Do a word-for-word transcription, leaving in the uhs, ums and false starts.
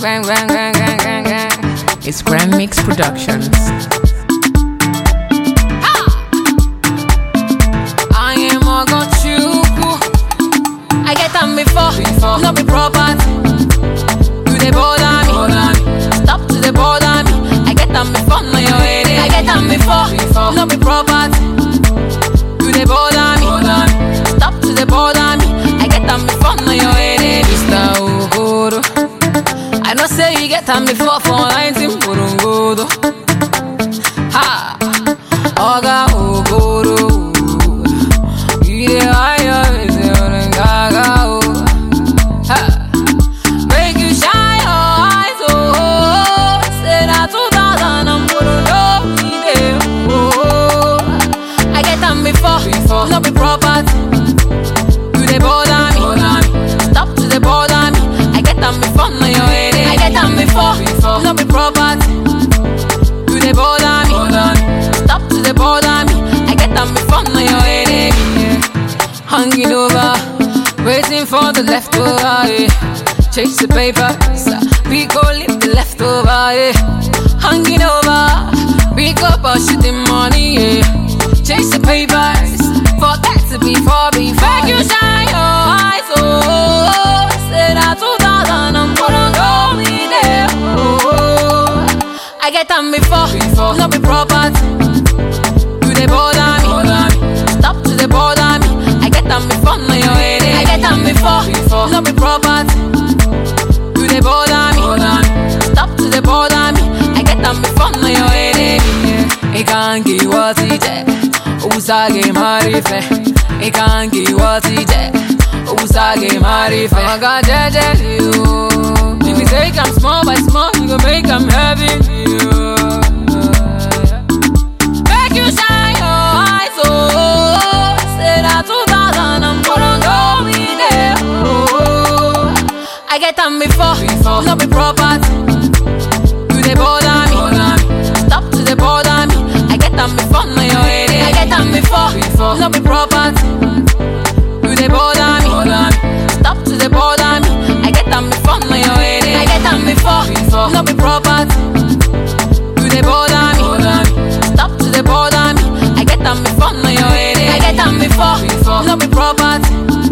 bang, bang, bang, bang, bang, bang. It's Grand Mix Productions. I am all got you. I get them before, before. No be property. You they bother me. Stop to the bother me. I get them before, no your head. I get them before, before. No be property. You they bother me. Stop to the bother me. I get them before, no your head. Mister Ogoro, I know say you get them before for nineteen Burungodo. Ha, Oga Ogoro. Yeah, I am. Make you shine your eyes, oh. Say that two thousand and put on me there, oh. I get them before, before. No be property. You they bother me, stop to the bother me. I get them before, no your head. I get them before, before. No be property. You they bother me, stop to the bother me. I get them before, no your head. Hanging over, waiting for the leftover, yeah. Chase the paper, we go lift the leftover, yeah. Hanging over, we go push the money, yeah. Chase the papers, for that to be for before. Make you shine your eyes, oh. Say that two thousand and put on go me there, oh. I get them before, before. No be property. You they bother me, stop to the bother me. I get them before, no your head. I get them before, before. No be property. You they bother me, stop to the bother me. I get them before, no your head. I can't give what it is. Usage marife. I can't give what it is. Usage marife. I got judge you. If you take them small by small, you go make them heavy. Make you shine your eyes, oh. Say that two thousand and put on go me there, oh. I get them before, before. No be property. You they bother me, stop to the bother me. I get them before, no your head. I get them before, before. No be property. You they bother me, stop to the bother me. I get them before, no your head. I get them before, before. No be property. You they bother me, stop to the bother me. I get them before, no your head. I get them before, before. No be property.